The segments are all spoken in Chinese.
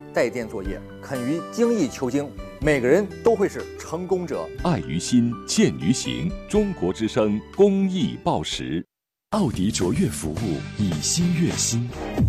带电作业，肯于精益求精，每个人都会是成功者。 爱于心，见于行。中国之声公益报时，奥迪卓越服务，以心悦心。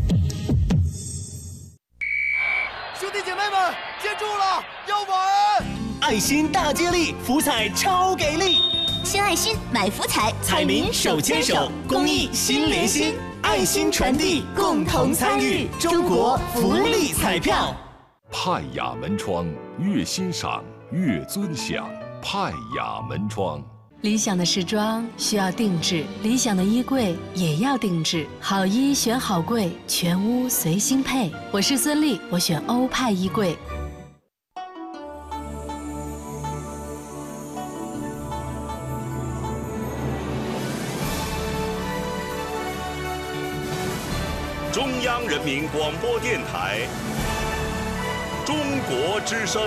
兄弟姐妹们，接住了，要玩！ 爱心大接力，福彩超给力！ 献爱心，买福彩， 彩民手牵手，公益心连心，爱心传递，共同参与，中国福利彩票。 派雅门窗，越欣赏越尊享。派雅门窗。 理想的时装需要定制，理想的衣柜也要定制。好衣选好柜，全屋随心配。我是孙俪，我选欧派衣柜。 中央人民广播电台，中国之声。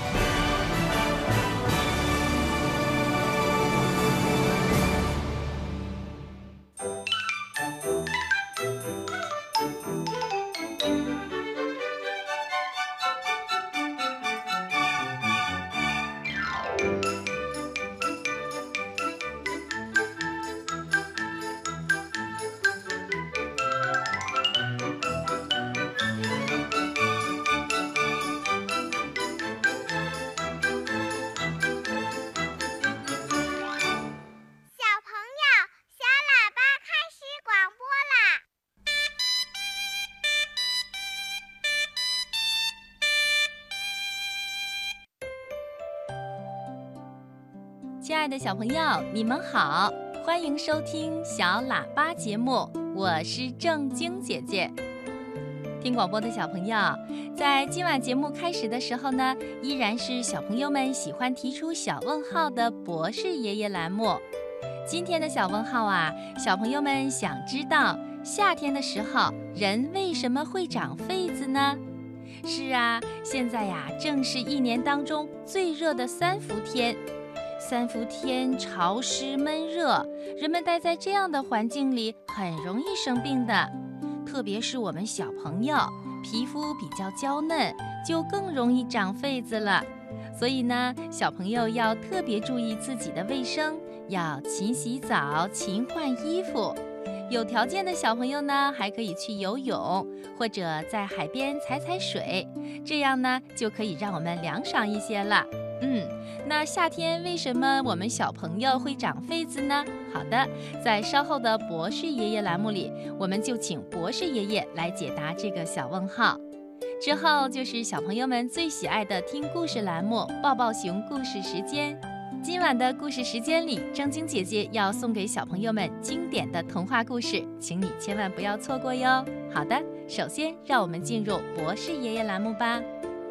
亲爱的小朋友，你们好，欢迎收听小喇叭节目，我是正晶姐姐。听广播的小朋友，在今晚节目开始的时候呢，依然是小朋友们喜欢提出小问号的博士爷爷栏目。今天的小问号啊，小朋友们想知道夏天的时候人为什么会长痱子呢？是啊，现在呀，正是一年当中最热的3伏天。3伏天潮湿闷热，人们待在这样的环境里很容易生病的。特别是我们小朋友，皮肤比较娇嫩，就更容易长痱子了。所以呢，小朋友要特别注意自己的卫生，要勤洗澡、勤换衣服。有条件的小朋友呢，还可以去游泳，或者在海边踩踩水，这样呢，就可以让我们凉爽一些了。那夏天为什么我们小朋友会长痱子呢？好的，在稍后的博士爷爷栏目里，我们就请博士爷爷来解答这个小问号。之后就是小朋友们最喜爱的听故事栏目抱抱熊故事时间。今晚的故事时间里，正晶姐姐要送给小朋友们经典的童话故事，请你千万不要错过哟。好的，首先让我们进入博士爷爷栏目吧。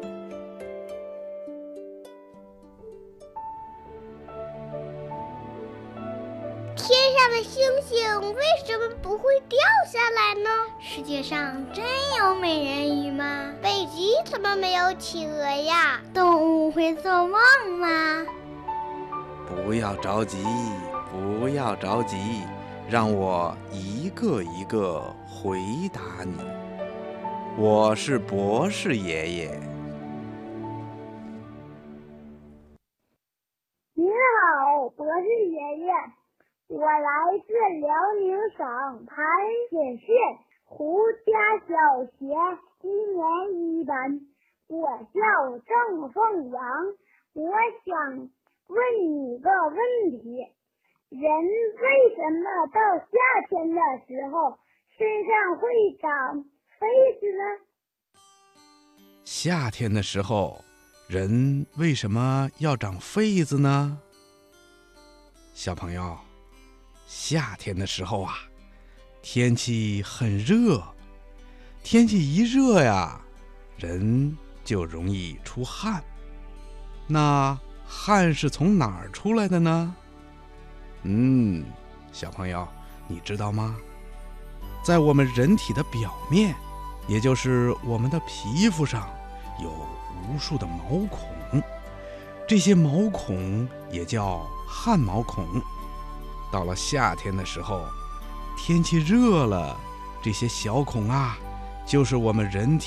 天上的星星为什么不会掉下来呢？世界上真有美人鱼吗？北极怎么没有企鹅呀？动物会做梦吗？ 不要着急，不要着急，让我一个一个回答你。我是博士爷爷。 您好，博士爷爷。我来自辽宁省盘锦县胡家小学1年1班，我叫郑凤阳。我想问你个问题：人为什么到夏天的时候身上会长痱子呢？ 夏天的时候，人为什么要长痱子呢？小朋友，夏天的时候啊，天气很热，天气一热呀，人就容易出汗。那汗是从哪儿出来的呢？小朋友，你知道吗？在我们人体的表面，也就是我们的皮肤上，有无数的毛孔，这些毛孔也叫汗毛孔。到了夏天的时候，天气热了，这些小孔啊，就是我们人体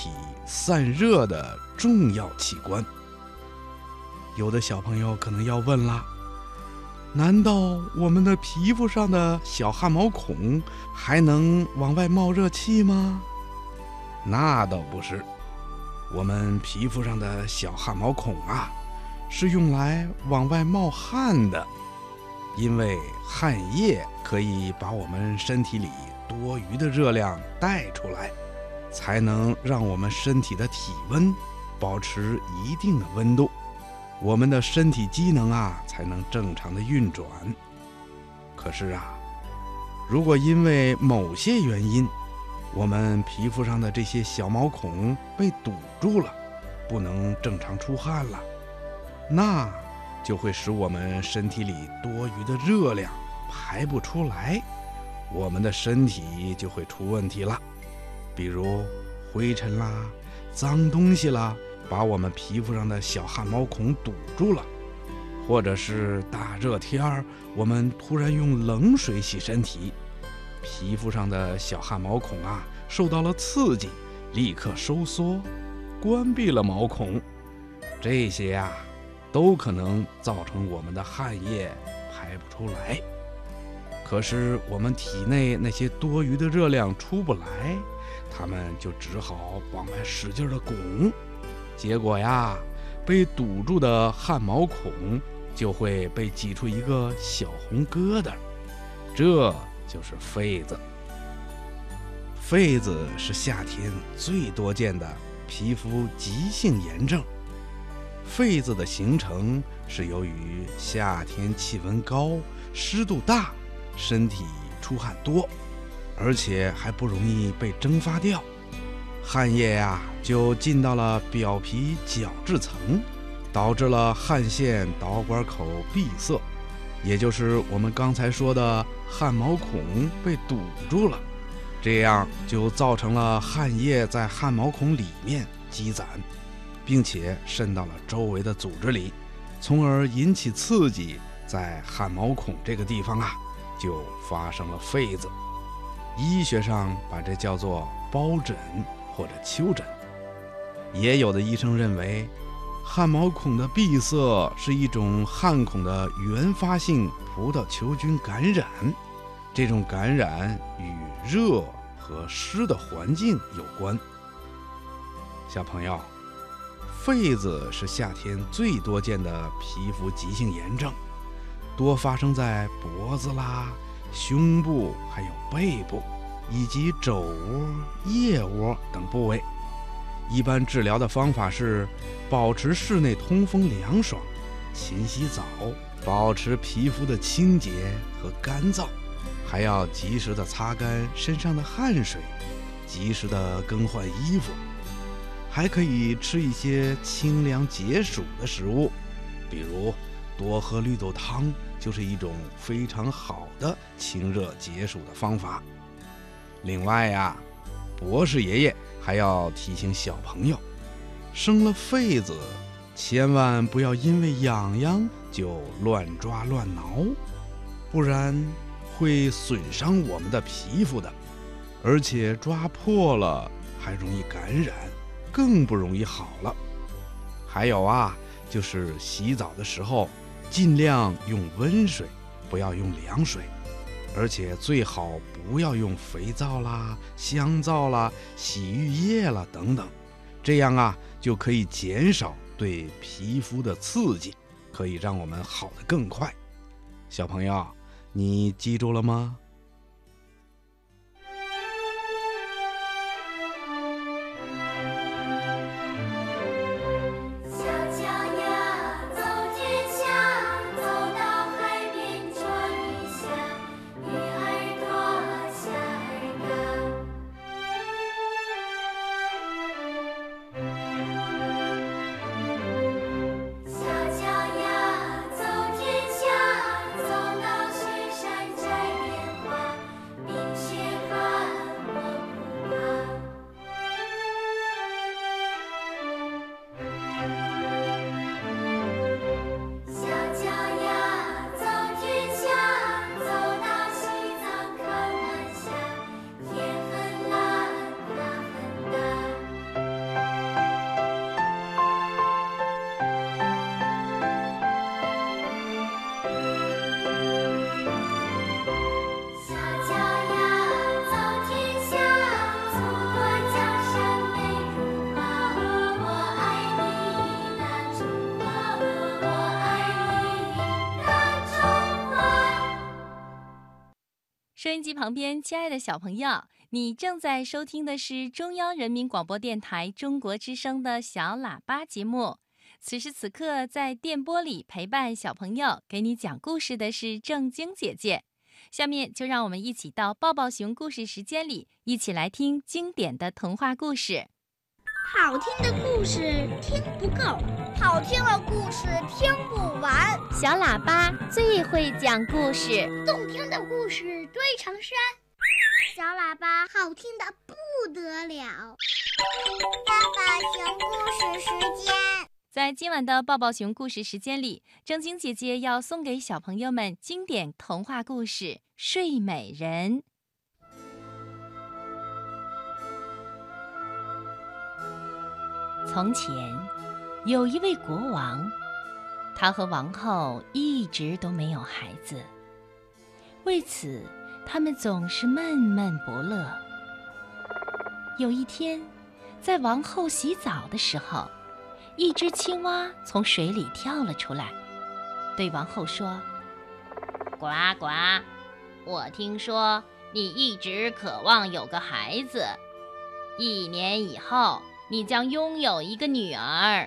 散热的重要器官。有的小朋友可能要问了，难道我们的皮肤上的小汗毛孔还能往外冒热气吗？那倒不是，我们皮肤上的小汗毛孔啊，是用来往外冒汗的，因为汗液可以把我们身体里多余的热量带出来，才能让我们身体的体温保持一定的温度，我们的身体机能啊才能正常的运转。可是啊，如果因为某些原因，我们皮肤上的这些小毛孔被堵住了，不能正常出汗了，那就会使我们身体里多余的热量排不出来，我们的身体就会出问题了。比如灰尘啦、脏东西啦，把我们皮肤上的小汗毛孔堵住了，或者是大热天儿，我们突然用冷水洗身体，皮肤上的小汗毛孔啊受到了刺激，立刻收缩，关闭了毛孔。这些啊都可能造成我们的汗液排不出来。可是我们体内那些多余的热量出不来，它们就只好往外使劲的拱，结果呀，被堵住的汗毛孔就会被挤出一个小红疙瘩，这就是痱子。痱子是夏天最多见的皮肤急性炎症。痱子的形成是由于夏天气温高、湿度大，身体出汗多，而且还不容易被蒸发掉，汗液呀就进到了表皮角质层，导致了汗腺导管口闭塞，也就是我们刚才说的汗毛孔被堵住了，这样就造成了汗液在汗毛孔里面积攒，并且渗到了周围的组织里，从而引起刺激，在汗毛孔这个地方啊就发生了痱子。医学上把这叫做包疹或者丘疹。也有的医生认为，汗毛孔的闭塞是一种汗孔的原发性葡萄球菌感染，这种感染与热和湿的环境有关。小朋友，痱子是夏天最多见的皮肤急性炎症，多发生在脖子啦、胸部还有背部以及肘窝、腋窝等部位。一般治疗的方法是保持室内通风凉爽，勤洗澡，保持皮肤的清洁和干燥，还要及时的擦干身上的汗水，及时的更换衣服，还可以吃一些清凉解暑的食物，比如多喝绿豆汤就是一种非常好的清热解暑的方法。另外呀，博士爷爷还要提醒小朋友，生了痱子千万不要因为痒痒就乱抓乱挠，不然会损伤我们的皮肤的，而且抓破了还容易感染，更不容易好了。还有啊，就是洗澡的时候尽量用温水，不要用凉水，而且最好不要用肥皂啦、香皂啦、洗浴液啦等等，这样啊就可以减少对皮肤的刺激，可以让我们好得更快。小朋友，你记住了吗？ 收音机旁边，亲爱的小朋友，你正在收听的是中央人民广播电台中国之声的小喇叭节目。此时此刻，在电波里陪伴小朋友，给你讲故事的是正晶姐姐。下面就让我们一起到抱抱熊故事时间里，一起来听经典的童话故事。 好听的故事听不够， 好听的故事听不完。 小喇叭最会讲故事， 动听的故事堆成山。 小喇叭好听的不得了。抱抱熊故事时间。 在今晚的抱抱熊故事时间里，正晶姐姐要送给小朋友们经典童话故事《睡美人》。从前有一位国王，他和王后一直都没有孩子，为此他们总是闷闷不乐。有一天，在王后洗澡的时候，一只青蛙从水里跳了出来，对王后说：“ 呱呱，我听说你一直渴望有个孩子，1年以后你将拥有一个女儿。”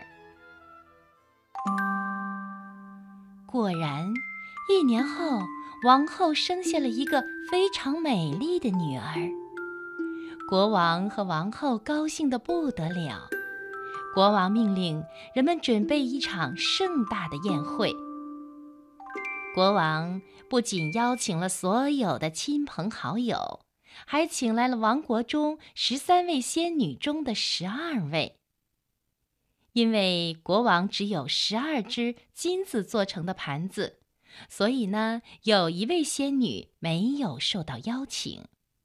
果然，1年后，王后生下了一个非常美丽的女儿。国王和王后高兴得不得了。国王命令人们准备一场盛大的宴会。国王不仅邀请了所有的亲朋好友，还请来了王国中13位仙女中的12位。因为国王只有12只金子做成的盘子，所以呢，有1位仙女没有受到邀请。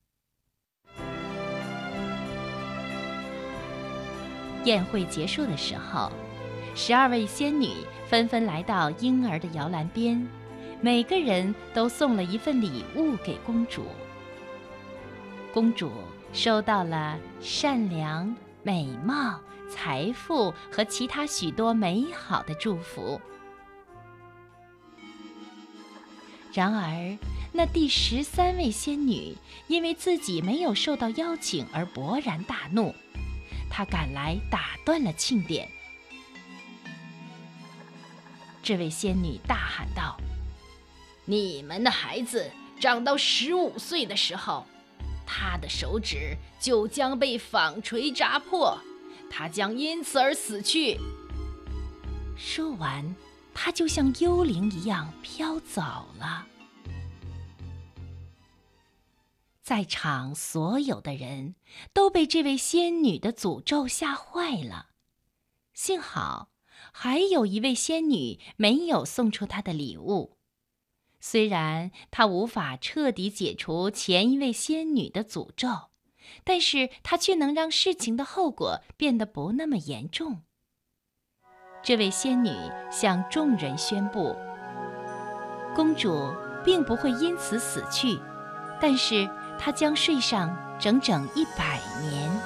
宴会结束的时候，12位仙女纷纷来到婴儿的摇篮边，每个人都送了一份礼物给公主。公主收到了善良、美貌、财富和其他许多美好的祝福。然而，那第13位仙女因为自己没有受到邀请而勃然大怒。他赶来打断了庆典。这位仙女大喊道：“你们的孩子长到15岁的时候，他的手指就将被纺锤扎破，他将因此而死去。”说完，他就像幽灵一样飘走了。在场所有的人都被这位仙女的诅咒吓坏了。幸好还有1位仙女没有送出她的礼物，虽然她无法彻底解除前1位仙女的诅咒，但是她却能让事情的后果变得不那么严重。这位仙女向众人宣布，公主并不会因此死去，但是她将睡上整整100年。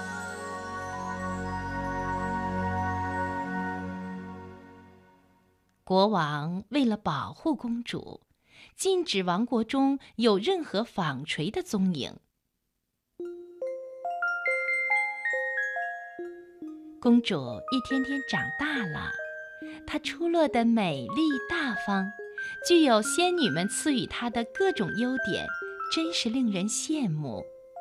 国王为了保护公主，禁止王国中有任何纺锤的踪影。公主一天天长大了，她出落得美丽大方，具有仙女们赐予她的各种优点，真是令人羡慕。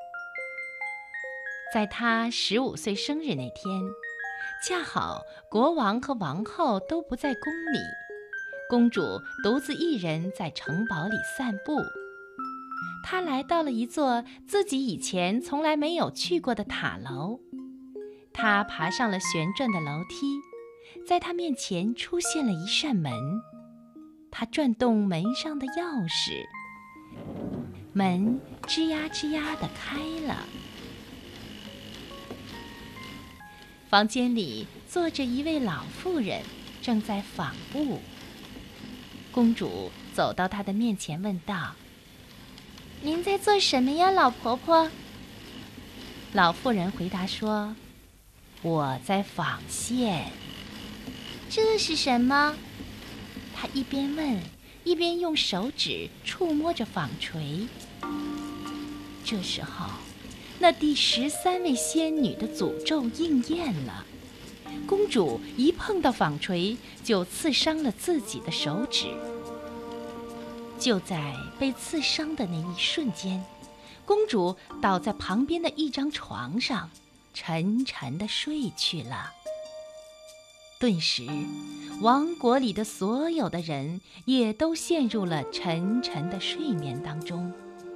在她15岁生日那天，恰好国王和王后都不在宫里，公主独自一人在城堡里散步。她来到了一座自己以前从来没有去过的塔楼，她爬上了旋转的楼梯，在她面前出现了一扇门。她转动门上的钥匙，门吱呀吱呀地开了。房间里坐着一位老妇人，正在纺布。公主走到她的面前问道：“您在做什么呀，老婆婆？”老妇人回答说：“我在纺线。”这是什么？她一边问，一边用手指触摸着纺锤。 这时候，那第13位仙女的诅咒应验了。公主一碰到纺锤，就刺伤了自己的手指。就在被刺伤的那一瞬间，公主倒在旁边的一张床上，沉沉地睡去了。顿时，王国里的所有的人也都陷入了沉沉的睡眠当中。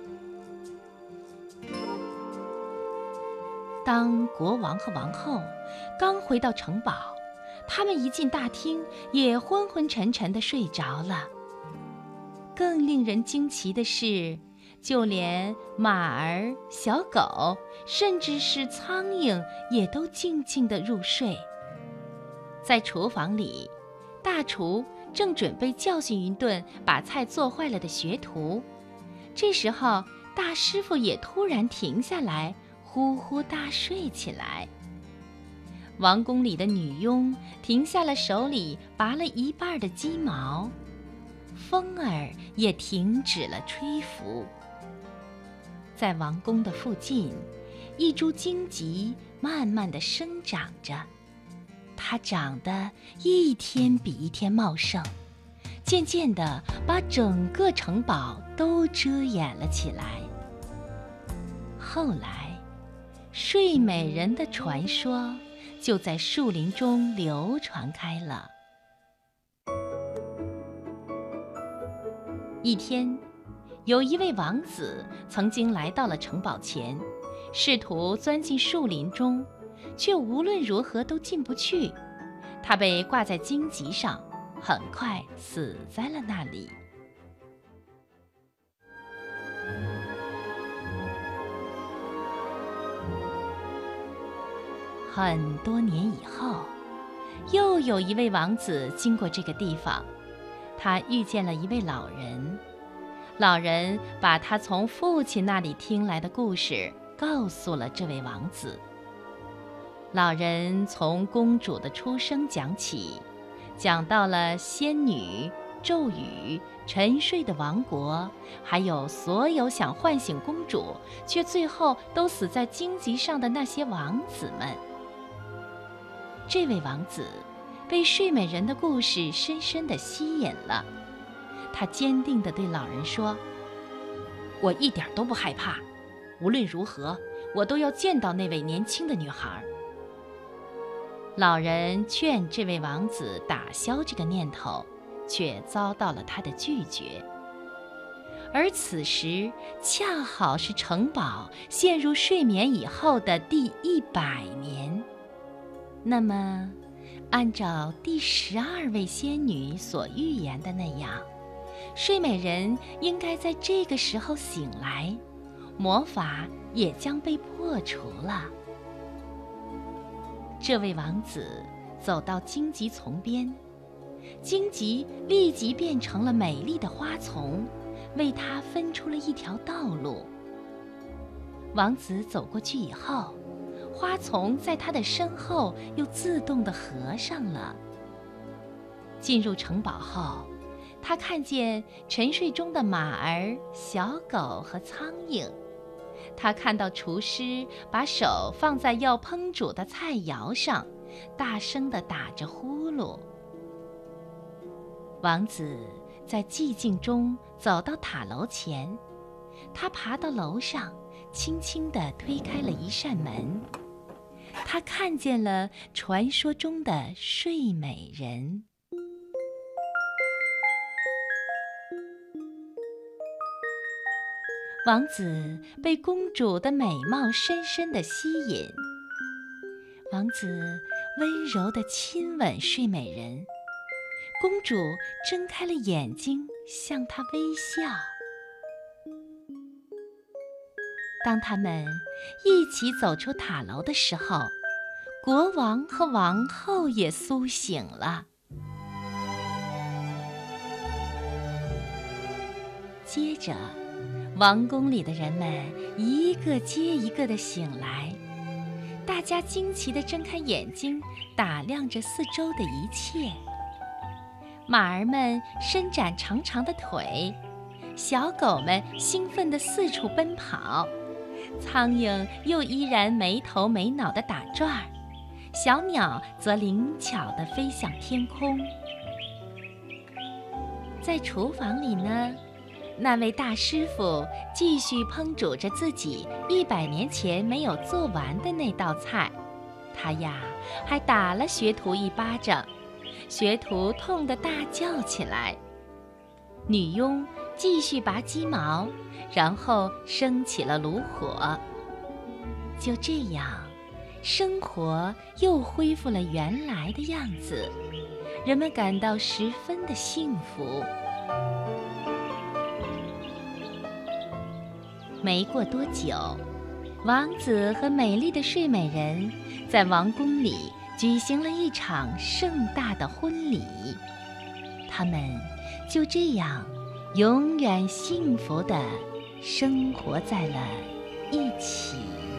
当国王和王后刚回到城堡，他们一进大厅，也昏昏沉沉地睡着了。更令人惊奇的是，就连马儿、小狗，甚至是苍蝇，也都静静地入睡。在厨房里，大厨正准备教训一顿把菜做坏了的学徒。这时候，大师傅也突然停下来，呼呼大睡起来。王宫里的女佣停下了手里拔了一半的鸡毛，风儿也停止了吹拂。在王宫的附近，一株荆棘慢慢地生长着，它长得一天比一天茂盛，渐渐地把整个城堡都遮掩了起来。后来，睡美人的传说就在树林中流传开了。一天，有一位王子曾经来到了城堡前，试图钻进树林中，却无论如何都进不去。他被挂在荆棘上，很快死在了那里。很多年以后，又有一位王子经过这个地方，他遇见了一位老人。老人把他从父亲那里听来的故事告诉了这位王子。老人从公主的出生讲起，讲到了仙女、咒语、沉睡的王国，还有所有想唤醒公主却最后都死在荆棘上的那些王子们。这位王子被睡美人的故事深深地吸引了，他坚定地对老人说：“我一点都不害怕，无论如何，我都要见到那位年轻的女孩。”老人劝这位王子打消这个念头，却遭到了他的拒绝。而此时恰好是城堡陷入睡眠以后的第100年。那么，按照第12位仙女所预言的那样，睡美人应该在这个时候醒来，魔法也将被破除了。这位王子走到荆棘丛边，荆棘立即变成了美丽的花丛，为他分出了一条道路。王子走过去以后，花丛在他的身后又自动地合上了。进入城堡后，他看见沉睡中的马儿、小狗和苍蝇。他看到厨师把手放在要烹煮的菜肴上，大声地打着呼噜。王子在寂静中走到塔楼前，他爬到楼上，轻轻地推开了一扇门。他看见了传说中的睡美人。王子被公主的美貌深深地吸引，王子温柔地亲吻睡美人，公主睁开了眼睛向他微笑。当他们一起走出塔楼的时候，国王和王后也苏醒了。接着，王宫里的人们一个接一个地醒来，大家惊奇地睁开眼睛，打量着四周的一切。马儿们伸展长长的腿，小狗们兴奋地四处奔跑， 苍蝇又依然没头没脑地打转儿，小鸟则灵巧地飞向天空。在厨房里呢，那位大师傅继续烹煮着自己100年前没有做完的那道菜，他呀还打了学徒一巴掌，学徒痛得大叫起来。女佣继续拔鸡毛，然后升起了炉火。就这样，生活又恢复了原来的样子，人们感到十分的幸福。没过多久，王子和美丽的睡美人在王宫里举行了一场盛大的婚礼，他们就这样永远幸福地生活在了一起。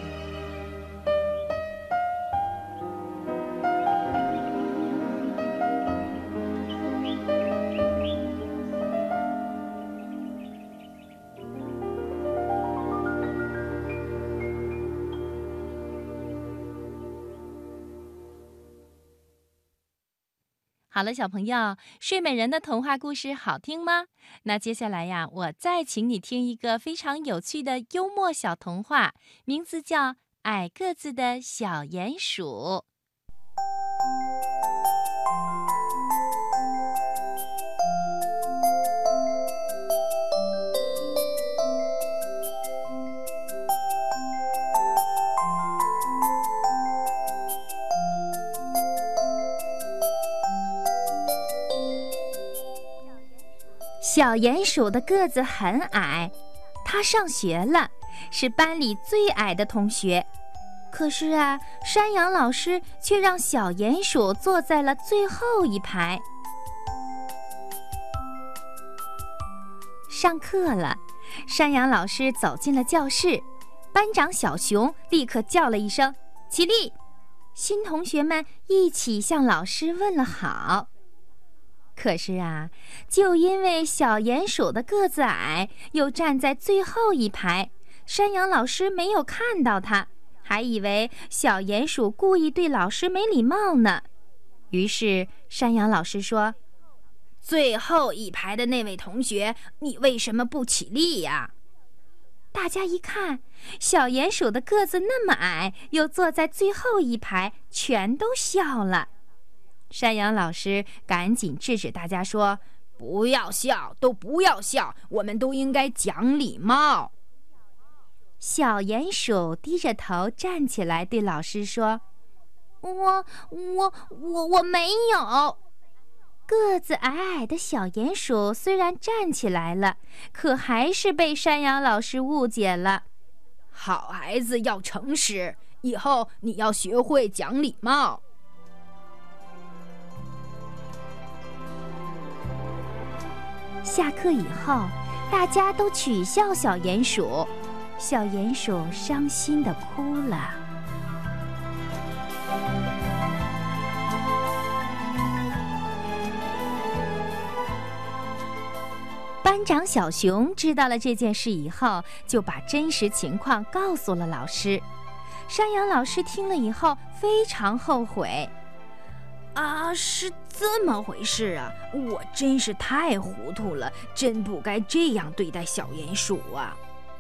好了，小朋友，睡美人的童话故事好听吗？那接下来呀，我再请你听一个非常有趣的幽默小童话，名字叫《矮个子的小鼹鼠》。 小鼹鼠的个子很矮，它上学了，是班里最矮的同学。可是啊，山羊老师却让小鼹鼠坐在了最后一排。上课了，山羊老师走进了教室，班长小熊立刻叫了一声“起立”，新同学们一起向老师问了好。可是啊，就因为小鼹鼠的个子矮，又站在最后一排，山羊老师没有看到他，还以为小鼹鼠故意对老师没礼貌呢。于是山羊老师说：“最后一排的那位同学，你为什么不起立呀？”大家一看，小鼹鼠的个子那么矮，又坐在最后一排，全都笑了。山羊老师赶紧制止大家说：“不要笑，都不要笑，我们都应该讲礼貌。”小鼹鼠低着头站起来对老师说：“我没有。”个子矮矮的小鼹鼠虽然站起来了，可还是被山羊老师误解了。好孩子要诚实，以后你要学会讲礼貌。下课以后，大家都取笑小鼹鼠，小鼹鼠伤心地哭了。班长小熊知道了这件事以后，就把真实情况告诉了老师。山羊老师听了以后非常后悔。是这么回事啊！我真是太糊涂了，真不该这样对待小鼹鼠啊！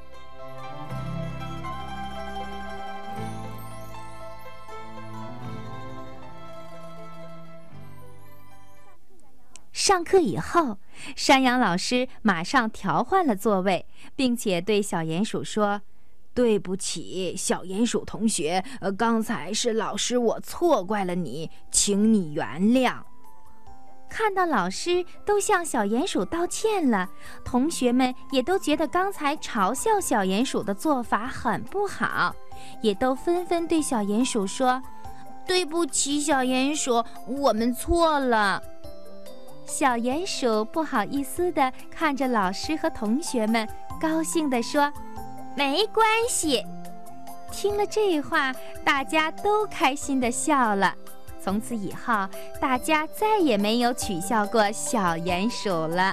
上课以后，山羊老师马上调换了座位，并且对小鼹鼠说：“对不起，小鼹鼠同学，刚才是老师我错怪了你，请你原谅。”看到老师都向小鼹鼠道歉了，同学们也都觉得刚才嘲笑小鼹鼠的做法很不好，也都纷纷对小鼹鼠说：“对不起，小鼹鼠，我们错了。”小鼹鼠不好意思地看着老师和同学们，高兴地说：“没关系。”听了这话，大家都开心地笑了。从此以后，大家再也没有取笑过小鼹鼠了。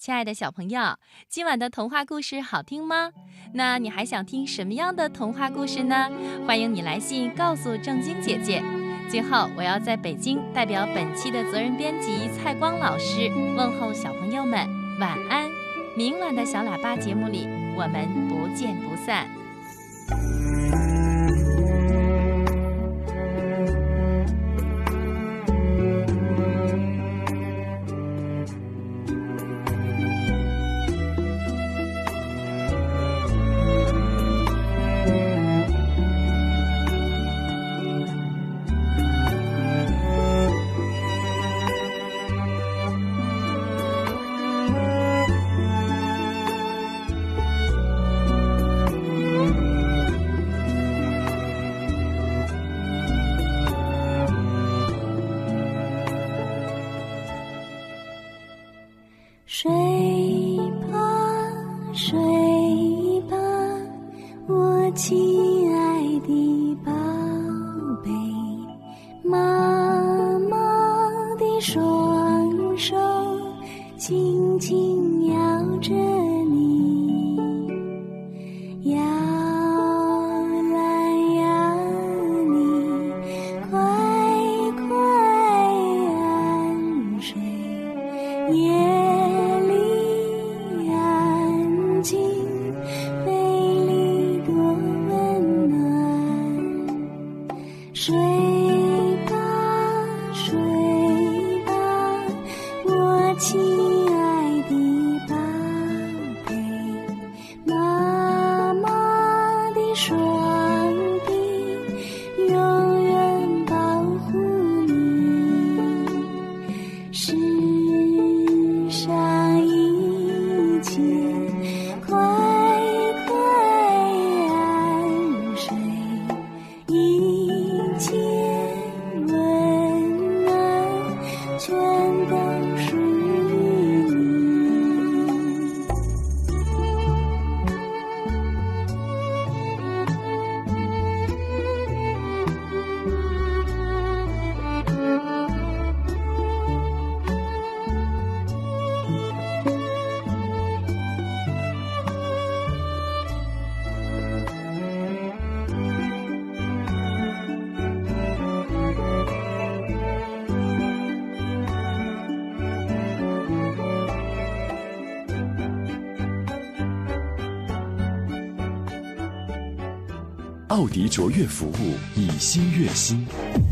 亲爱的小朋友，今晚的童话故事好听吗？那你还想听什么样的童话故事呢？欢迎你来信告诉正晶姐姐。最后，我要在北京代表本期的责任编辑蔡光老师问候小朋友们晚安。明晚的小喇叭节目里，我们不见不散。 睡吧，睡吧，我亲爱的宝贝，妈妈的双手轻轻摇着你，摇来摇你，快快安睡。夜里安静，美丽多温暖。睡吧，睡吧，我亲爱的宝贝，妈妈的双臂永远保护你。世上一切快快安睡，一切温暖全都属于你。 奥迪卓越服务，以心悦心。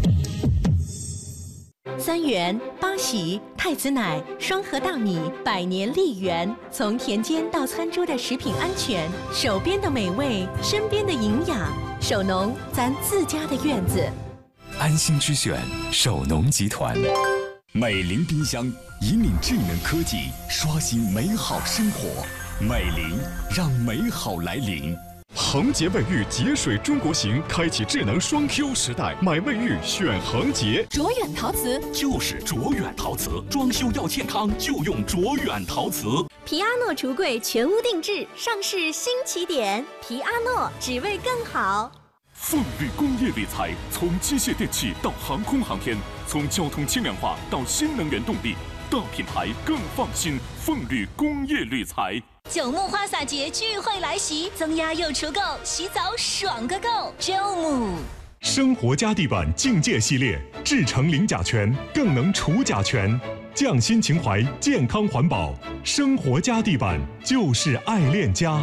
3元、八喜、太子奶、双核大米、百年丽源，从田间到餐桌的食品安全，手边的美味，身边的营养，手农咱自家的院子。 安心之选，手农集团。美林冰箱引领智能科技，刷新美好生活。美林让美好来临。 恒洁卫浴节水中国行，开启智能双 Q 时代，买卫浴选恒洁。 卓远陶瓷就是卓远陶瓷，装修要健康就用卓远陶瓷。 皮阿诺橱柜全屋定制，上市新起点。皮阿诺只为更好。 凤绿工业铝材，从机械电器到航空航天，从交通轻量化到新能源动力，大品牌更放心。凤绿工业铝材。 九牧花洒节聚会来袭，增压又除垢，洗澡爽个够。九牧生活家地板境界系列，制成零甲醛，更能除甲醛，匠心情怀，健康环保。生活家地板就是爱恋家。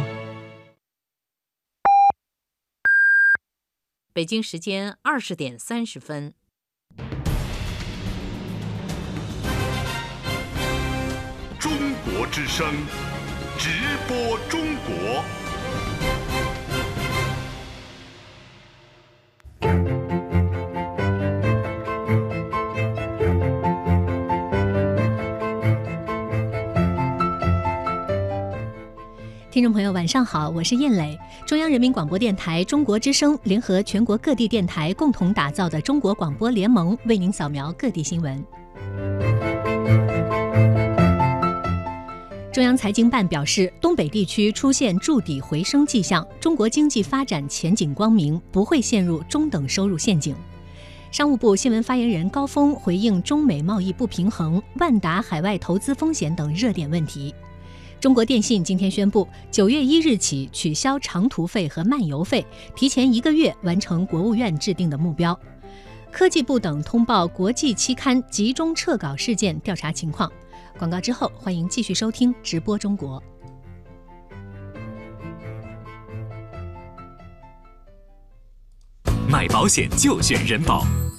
北京时间20点30分。 中国之声。直播中国。 听众朋友晚上好，我是燕磊。中央人民广播电台中国之声联合全国各地电台共同打造的中国广播联盟，为您扫描各地新闻。中央财经办表示，东北地区出现筑底回升迹象，中国经济发展前景光明，不会陷入中等收入陷阱。商务部新闻发言人高峰回应中美贸易不平衡、万达海外投资风险等热点问题。 中国电信今天宣布，9月1日起取消长途费和漫游费，提前1个月完成国务院制定的目标。科技部等通报国际期刊集中撤稿事件调查情况。广告之后，欢迎继续收听直播中国。 买保险就选人保，